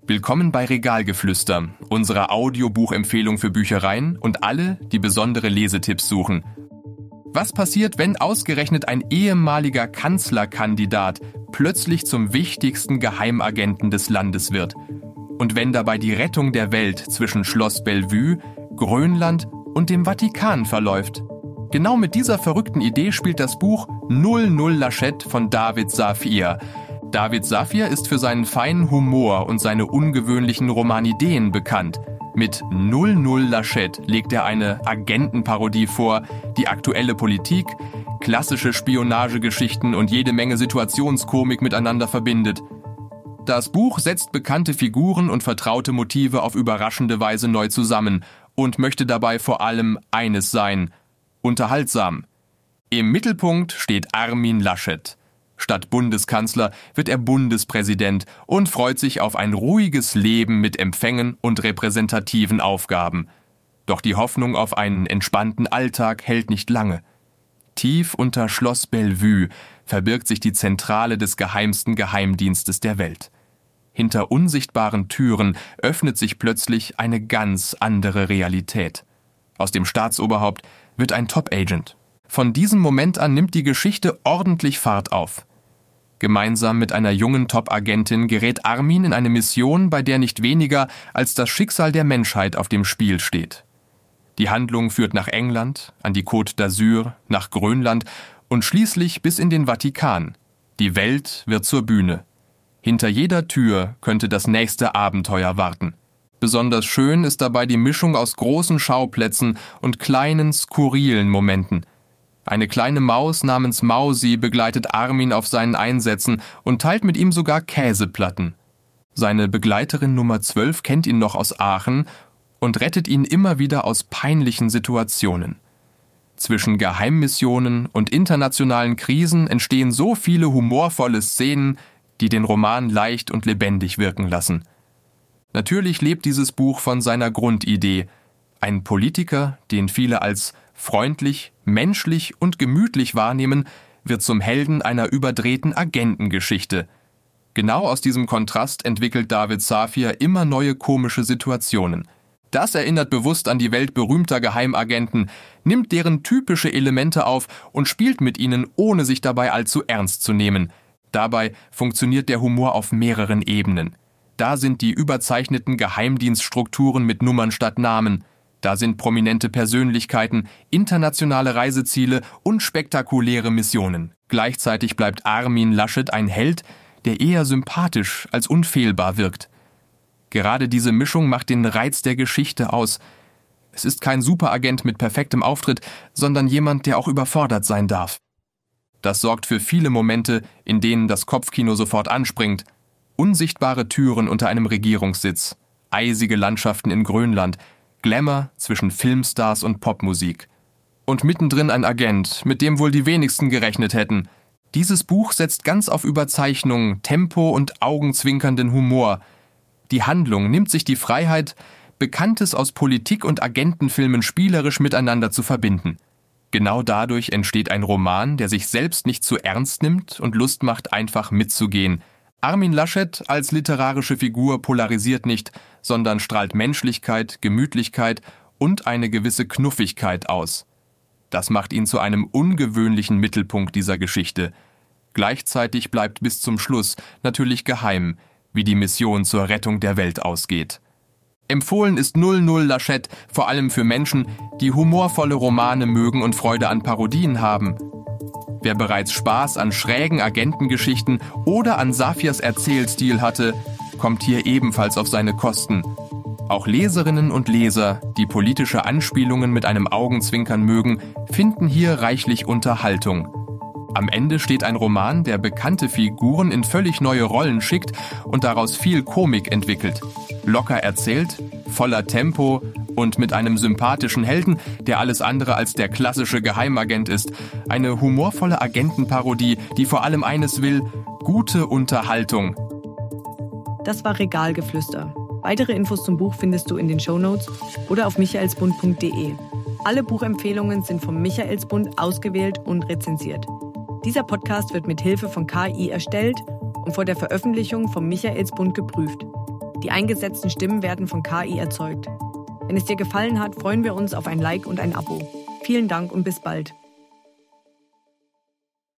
Willkommen bei Regalgeflüster, unserer Audiobuchempfehlung für Büchereien und alle, die besondere Lesetipps suchen. Was passiert, wenn ausgerechnet ein ehemaliger Kanzlerkandidat plötzlich zum wichtigsten Geheimagenten des Landes wird? Und wenn dabei die Rettung der Welt zwischen Schloss Bellevue, Grönland und dem Vatikan verläuft? Genau mit dieser verrückten Idee spielt das Buch 00 Laschet von David Safir. David Safir ist für seinen feinen Humor und seine ungewöhnlichen Romanideen bekannt. Mit 00 Laschet legt er eine Agentenparodie vor, die aktuelle Politik, klassische Spionagegeschichten und jede Menge Situationskomik miteinander verbindet. Das Buch setzt bekannte Figuren und vertraute Motive auf überraschende Weise neu zusammen und möchte dabei vor allem eines sein: unterhaltsam. Im Mittelpunkt steht Armin Laschet. Statt Bundeskanzler wird er Bundespräsident und freut sich auf ein ruhiges Leben mit Empfängen und repräsentativen Aufgaben. Doch die Hoffnung auf einen entspannten Alltag hält nicht lange. Tief unter Schloss Bellevue verbirgt sich die Zentrale des geheimsten Geheimdienstes der Welt. Hinter unsichtbaren Türen öffnet sich plötzlich eine ganz andere Realität. Aus dem Staatsoberhaupt wird ein Top-Agent. Von diesem Moment an nimmt die Geschichte ordentlich Fahrt auf. Gemeinsam mit einer jungen Top-Agentin gerät Armin in eine Mission, bei der nicht weniger als das Schicksal der Menschheit auf dem Spiel steht. Die Handlung führt nach England, an die Côte d'Azur, nach Grönland und schließlich bis in den Vatikan. Die Welt wird zur Bühne. Hinter jeder Tür könnte das nächste Abenteuer warten. Besonders schön ist dabei die Mischung aus großen Schauplätzen und kleinen, skurrilen Momenten. Eine kleine Maus namens Mausi begleitet Armin auf seinen Einsätzen und teilt mit ihm sogar Käseplatten. Seine Begleiterin Nummer 12 kennt ihn noch aus Aachen und rettet ihn immer wieder aus peinlichen Situationen. Zwischen Geheimmissionen und internationalen Krisen entstehen so viele humorvolle Szenen, die den Roman leicht und lebendig wirken lassen. Natürlich lebt dieses Buch von seiner Grundidee: ein Politiker, den viele als freundlich, menschlich und gemütlich wahrnehmen, wird zum Helden einer überdrehten Agentengeschichte. Genau aus diesem Kontrast entwickelt David Safir immer neue komische Situationen. Das erinnert bewusst an die Welt berühmter Geheimagenten, nimmt deren typische Elemente auf und spielt mit ihnen, ohne sich dabei allzu ernst zu nehmen. Dabei funktioniert der Humor auf mehreren Ebenen. Da sind die überzeichneten Geheimdienststrukturen mit Nummern statt Namen. Da sind prominente Persönlichkeiten, internationale Reiseziele und spektakuläre Missionen. Gleichzeitig bleibt Armin Laschet ein Held, der eher sympathisch als unfehlbar wirkt. Gerade diese Mischung macht den Reiz der Geschichte aus. Es ist kein Superagent mit perfektem Auftritt, sondern jemand, der auch überfordert sein darf. Das sorgt für viele Momente, in denen das Kopfkino sofort anspringt. Unsichtbare Türen unter einem Regierungssitz, eisige Landschaften in Grönland, Glamour zwischen Filmstars und Popmusik. Und mittendrin ein Agent, mit dem wohl die wenigsten gerechnet hätten. Dieses Buch setzt ganz auf Überzeichnung, Tempo und augenzwinkernden Humor. Die Handlung nimmt sich die Freiheit, Bekanntes aus Politik- und Agentenfilmen spielerisch miteinander zu verbinden. Genau dadurch entsteht ein Roman, der sich selbst nicht zu ernst nimmt und Lust macht, einfach mitzugehen. Armin Laschet als literarische Figur polarisiert nicht, sondern strahlt Menschlichkeit, Gemütlichkeit und eine gewisse Knuffigkeit aus. Das macht ihn zu einem ungewöhnlichen Mittelpunkt dieser Geschichte. Gleichzeitig bleibt bis zum Schluss natürlich geheim, wie die Mission zur Rettung der Welt ausgeht. Empfohlen ist 00 Laschet vor allem für Menschen, die humorvolle Romane mögen und Freude an Parodien haben. Wer bereits Spaß an schrägen Agentengeschichten oder an Safirs Erzählstil hatte, kommt hier ebenfalls auf seine Kosten. Auch Leserinnen und Leser, die politische Anspielungen mit einem Augenzwinkern mögen, finden hier reichlich Unterhaltung. Am Ende steht ein Roman, der bekannte Figuren in völlig neue Rollen schickt und daraus viel Komik entwickelt. Locker erzählt, voller Tempo und mit einem sympathischen Helden, der alles andere als der klassische Geheimagent ist. Eine humorvolle Agentenparodie, die vor allem eines will: gute Unterhaltung. Das war Regalgeflüster. Weitere Infos zum Buch findest du in den Shownotes oder auf michaelsbund.de. Alle Buchempfehlungen sind vom Michaelsbund ausgewählt und rezensiert. Dieser Podcast wird mit Hilfe von KI erstellt und vor der Veröffentlichung vom Michaelsbund geprüft. Die eingesetzten Stimmen werden von KI erzeugt. Wenn es dir gefallen hat, freuen wir uns auf ein Like und ein Abo. Vielen Dank und bis bald.